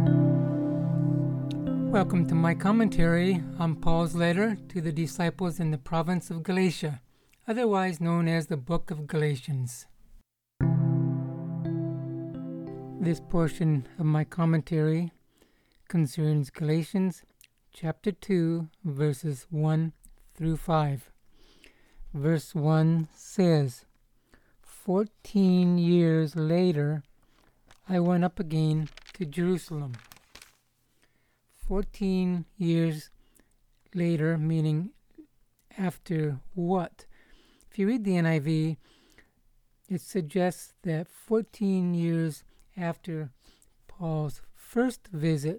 Welcome to my commentary on Paul's letter to the disciples in the province of Galatia, otherwise known as the Book of Galatians. This portion of my commentary concerns Galatians chapter 2, verses 1 through 5. Verse 1 says, 14 years later, I went up again to Jerusalem. 14 years later, meaning after what? If you read the NIV, it suggests that 14 years after Paul's first visit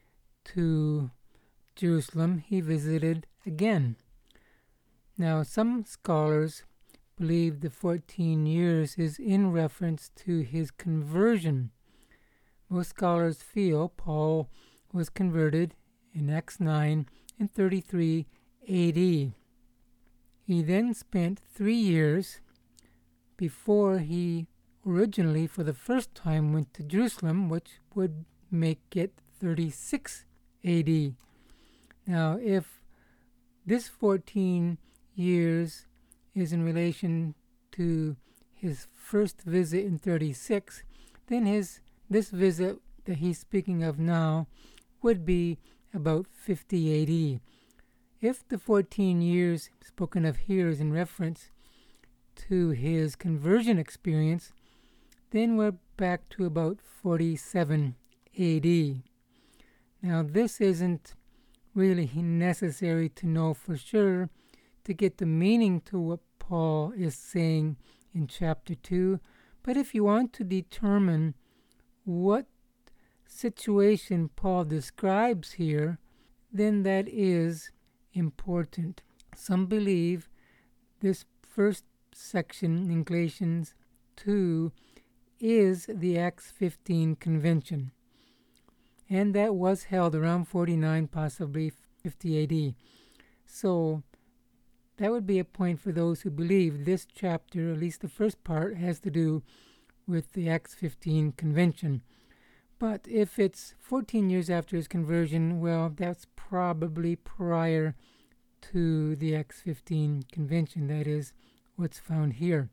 to Jerusalem, he visited again. Now, some scholars believe the 14 years is in reference to his conversion. Most scholars feel Paul was converted in Acts 9 and 33 AD. He then spent 3 years before he originally, for the first time, went to Jerusalem, which would make it 36 AD. Now, if this 14 years is in relation to his first visit in 36, then this visit that he's speaking of now would be about 50 AD. If the 14 years spoken of here is in reference to his conversion experience, then we're back to about 47 AD. Now, this isn't really necessary to know for sure to get the meaning to what Paul is saying in chapter 2, but if you want to determine what situation Paul describes here, then that is important. Some believe this first section in Galatians 2 is the Acts 15 convention, and that was held around 49, possibly 50 AD. So that would be a point for those who believe this chapter, at least the first part, has to do with the Acts 15 convention. But if it's 14 years after his conversion, well, that's probably prior to the Acts 15 convention. That is what's found here.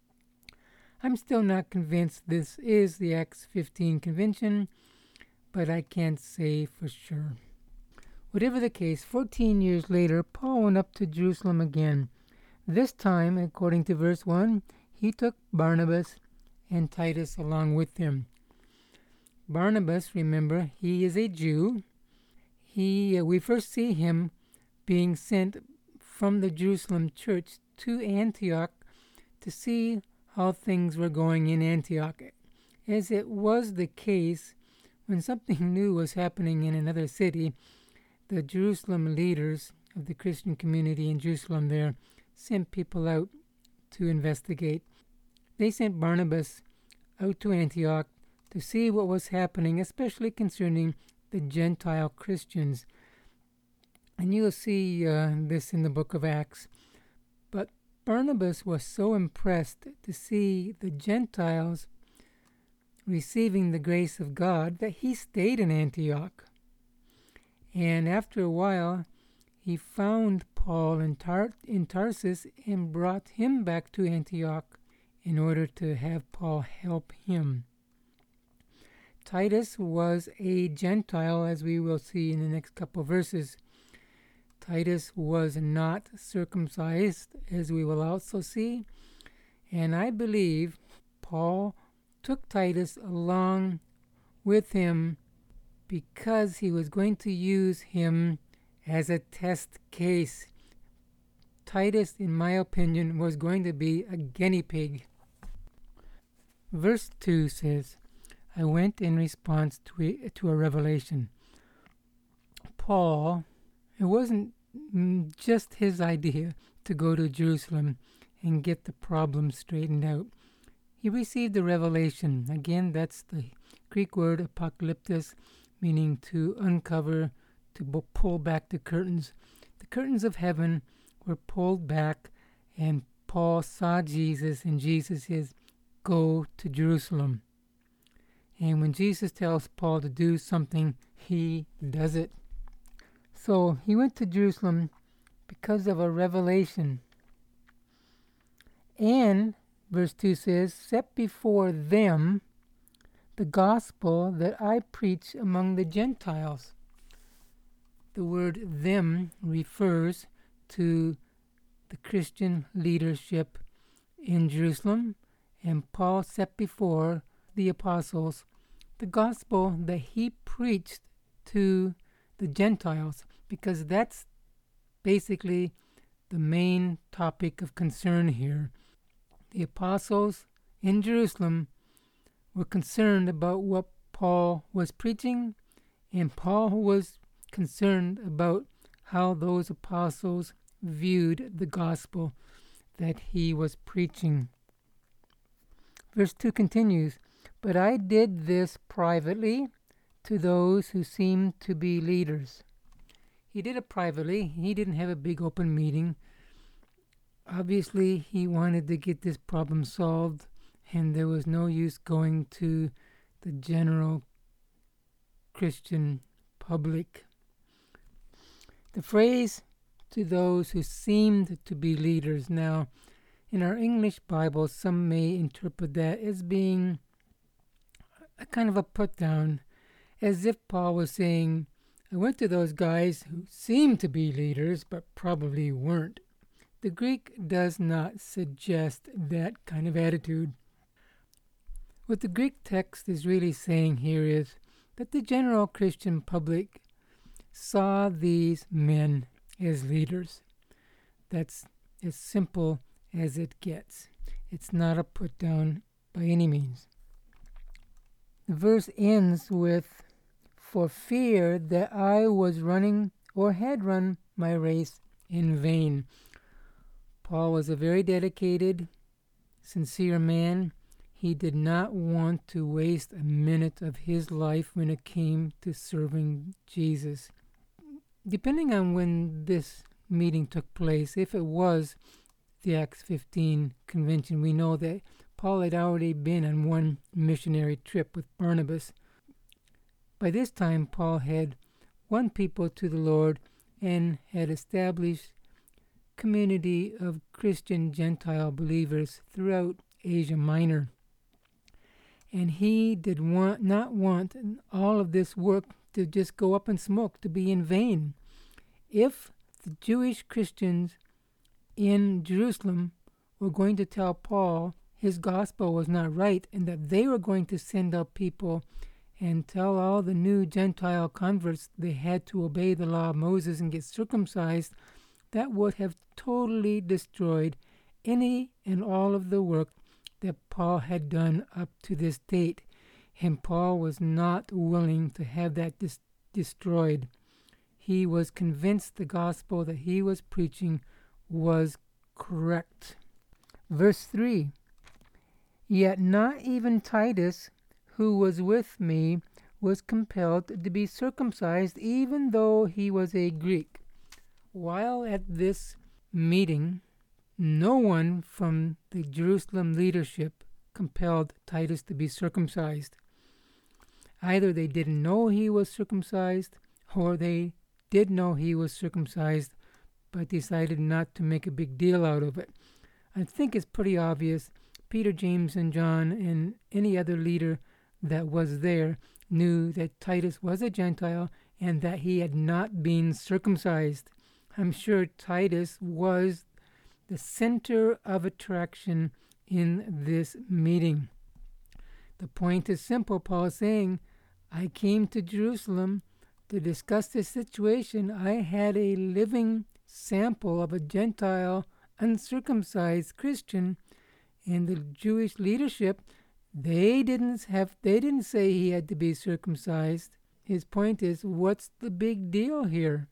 I'm still not convinced this is the Acts 15 convention, but I can't say for sure. Whatever the case, 14 years later, Paul went up to Jerusalem again. This time, according to verse 1, he took Barnabas and Titus along with him. Barnabas, remember, he is a Jew. We first see him being sent from the Jerusalem church to Antioch to see how things were going in Antioch. As it was the case, when something new was happening in another city, the Jerusalem leaders of the Christian community in Jerusalem there sent people out to investigate. They sent Barnabas out to Antioch to see what was happening, especially concerning the Gentile Christians. And you'll see this in the book of Acts. But Barnabas was so impressed to see the Gentiles receiving the grace of God that he stayed in Antioch. And after a while, he found Paul in Tarsus and brought him back to Antioch in order to have Paul help him. Titus was a Gentile, as we will see in the next couple of verses. Titus was not circumcised, as we will also see. And I believe Paul took Titus along with him because he was going to use him as a test case. Titus, in my opinion, was going to be a guinea pig. Verse 2 says, I went in response to a revelation. Paul, it wasn't just his idea to go to Jerusalem and get the problem straightened out. He received a revelation. Again, that's the Greek word apocalyptus, meaning to uncover, to pull back the curtains. The curtains of heaven were pulled back, and Paul saw Jesus, and Jesus says, go to Jerusalem. And when Jesus tells Paul to do something, he does it. So he went to Jerusalem because of a revelation. And, verse 2 says, set before them the gospel that I preach among the Gentiles. The word them refers to the Christian leadership in Jerusalem, and Paul set before the apostles the gospel that he preached to the Gentiles, because that's basically the main topic of concern here. The apostles in Jerusalem were concerned about what Paul was preaching, and Paul was concerned about how those apostles viewed the gospel that he was preaching. Verse 2 continues, but I did this privately to those who seemed to be leaders. He did it privately. He didn't have a big open meeting. Obviously, he wanted to get this problem solved, and there was no use going to the general Christian public. The phrase, to those who seemed to be leaders. Now, in our English Bible, some may interpret that as being a kind of a put down, as if Paul was saying, I went to those guys who seemed to be leaders, but probably weren't. The Greek does not suggest that kind of attitude. What the Greek text is really saying here is that the general Christian public saw these men as leaders. That's as simple as it gets. It's not a put down by any means. The verse ends with, for fear that I was running or had run my race in vain. Paul was a very dedicated, sincere man. He did not want to waste a minute of his life when it came to serving Jesus. Depending on when this meeting took place, if it was the Acts 15 convention, we know that Paul had already been on one missionary trip with Barnabas. By this time, Paul had won people to the Lord and had established community of Christian Gentile believers throughout Asia Minor. And he did not want all of this work to just go up in smoke, to be in vain. If the Jewish Christians in Jerusalem were going to tell Paul his gospel was not right, and that they were going to send out people and tell all the new Gentile converts they had to obey the law of Moses and get circumcised, that would have totally destroyed any and all of the work that Paul had done up to this date. And Paul was not willing to have that destroyed. He was convinced the gospel that he was preaching was correct. Verse 3, yet not even Titus, who was with me, was compelled to be circumcised, even though he was a Greek. While at this meeting, no one from the Jerusalem leadership compelled Titus to be circumcised. Either they didn't know he was circumcised, or they did know he was circumcised, but decided not to make a big deal out of it. I think it's pretty obvious Peter, James, and John, and any other leader that was there, knew that Titus was a Gentile and that he had not been circumcised. I'm sure Titus was the center of attraction in this meeting. The point is simple. Paul is saying, I came to Jerusalem to discuss this situation. I had a living sample of a Gentile, uncircumcised Christian, and the Jewish leadership, they didn't say he had to be circumcised. His point is, what's the big deal here?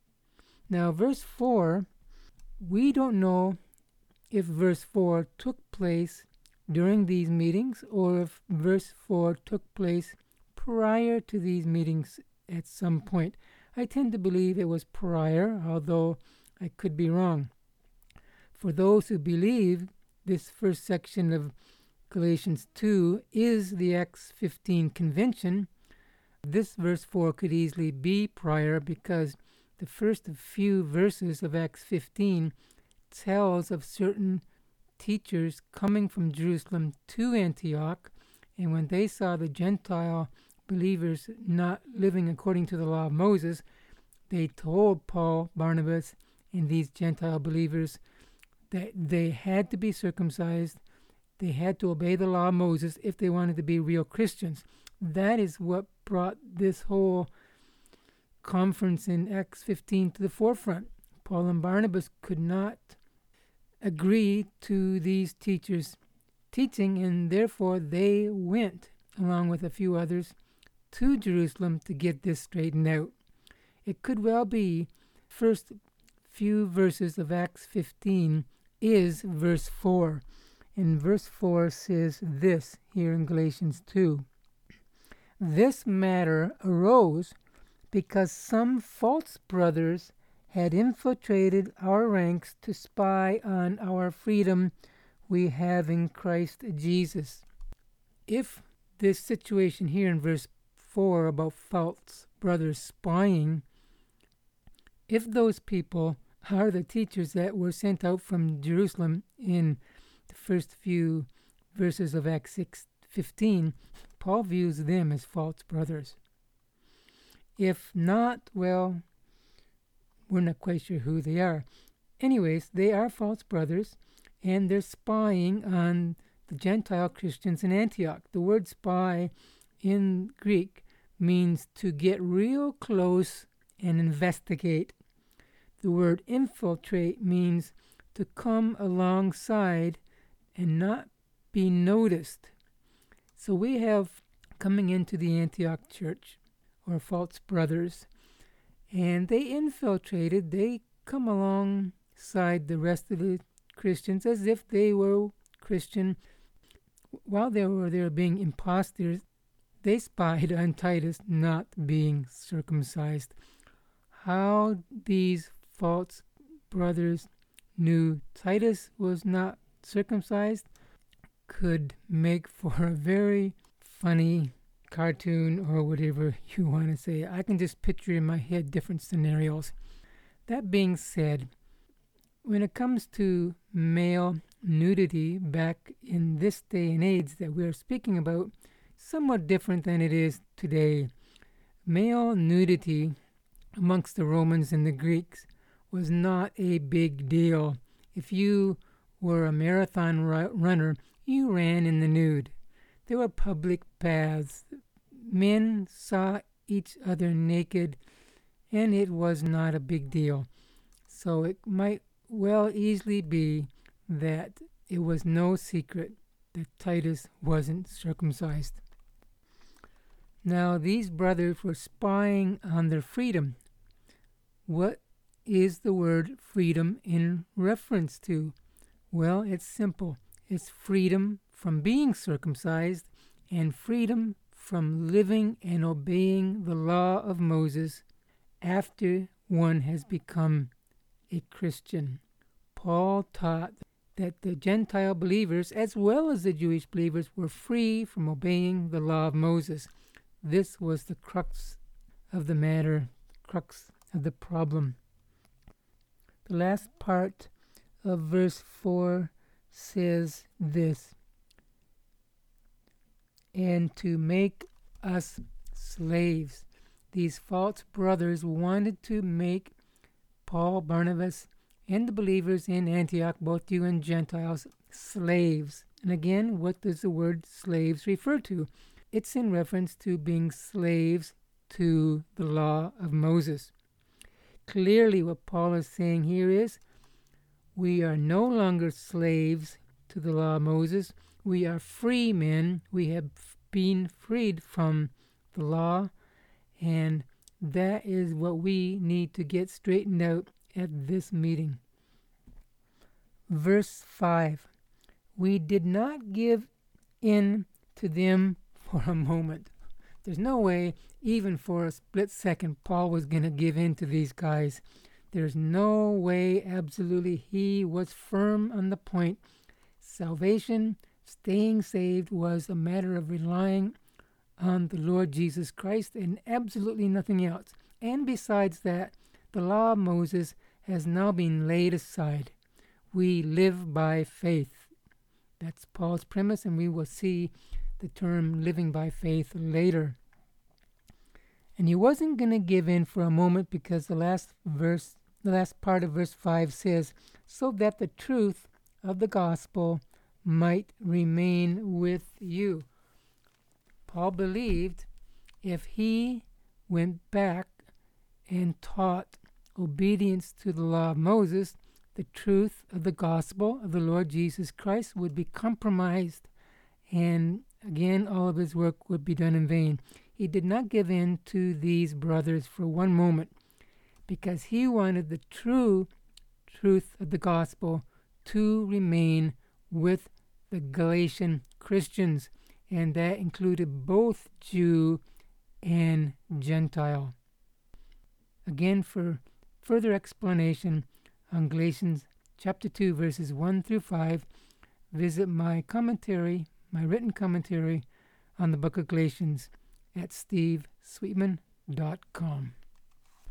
Now, verse 4, we don't know if verse 4 took place during these meetings or if verse 4 took place prior to these meetings at some point. I tend to believe it was prior, although I could be wrong. For those who believe this first section of Galatians 2 is the Acts 15 convention, this verse 4 could easily be prior, because the first few verses of Acts 15 tells of certain teachers coming from Jerusalem to Antioch, and when they saw the Gentile believers not living according to the law of Moses, they told Paul, Barnabas, and these Gentile believers that they had to be circumcised, they had to obey the law of Moses if they wanted to be real Christians. That is what brought this whole conference in Acts 15 to the forefront. Paul and Barnabas could not agree to these teachers' teaching, and therefore they went, along with a few others, to Jerusalem to get this straightened out. It could well be first few verses of Acts 15 is verse 4. And verse 4 says this here in Galatians 2. This matter arose because some false brothers had infiltrated our ranks to spy on our freedom we have in Christ Jesus. If this situation here in verse 4 about false brothers spying, if those people are the teachers that were sent out from Jerusalem in the first few verses of Acts 6:15, Paul views them as false brothers. If not, well, we're not quite sure who they are. Anyways, they are false brothers, and they're spying on the Gentile Christians in Antioch. The word spy in Greek means to get real close and investigate. The word infiltrate means to come alongside and not be noticed. So we have coming into the Antioch church, or false brothers, and they infiltrated, they come alongside the rest of the Christians as if they were Christian. While they were there being imposters, they spied on Titus not being circumcised. How these false brothers knew Titus was not circumcised could make for a very funny cartoon or whatever you want to say. I can just picture in my head different scenarios. That being said, when it comes to male nudity back in this day and age that we're speaking about, somewhat different than it is today. Male nudity amongst the Romans and the Greeks was not a big deal. If you were a marathon runner, you ran in the nude. There were public baths. Men saw each other naked, and it was not a big deal. So it might well easily be that it was no secret that Titus wasn't circumcised. Now, these brothers were spying on their freedom. What is the word freedom in reference to? Well, it's simple. It's freedom from being circumcised and freedom from living and obeying the law of Moses after one has become a Christian. Paul taught that the Gentile believers, as well as the Jewish believers, were free from obeying the law of Moses. This was the crux of the matter, crux of the problem. The last part of verse 4 says this: and to make us slaves. These false brothers wanted to make Paul, Barnabas, and the believers in Antioch, both Jew and Gentiles, slaves. And again, what does the word slaves refer to? It's in reference to being slaves to the law of Moses. Clearly, what Paul is saying here is, we are no longer slaves to the law of Moses. We are free men. We have been freed from the law, and that is what we need to get straightened out at this meeting. Verse 5, we did not give in to them for a moment. There's no way, even for a split second, Paul was going to give in to these guys. There's no way, absolutely. He was firm on the point. Salvation Staying saved was a matter of relying on the Lord Jesus Christ and absolutely nothing else. And besides that, the law of Moses has now been laid aside. We live by faith. That's Paul's premise, and we will see the term living by faith later. And he wasn't going to give in for a moment, because the last part of verse 5 says, so that the truth of the gospel might remain with you. Paul believed if he went back and taught obedience to the law of Moses, the truth of the gospel of the Lord Jesus Christ would be compromised, and again all of his work would be done in vain. He did not give in to these brothers for one moment, because he wanted the true truth of the gospel to remain with the Galatian Christians, and that included both Jew and Gentile. Again, for further explanation on Galatians chapter 2, verses 1 through 5, visit my written commentary on the book of Galatians at stevesweetman.com.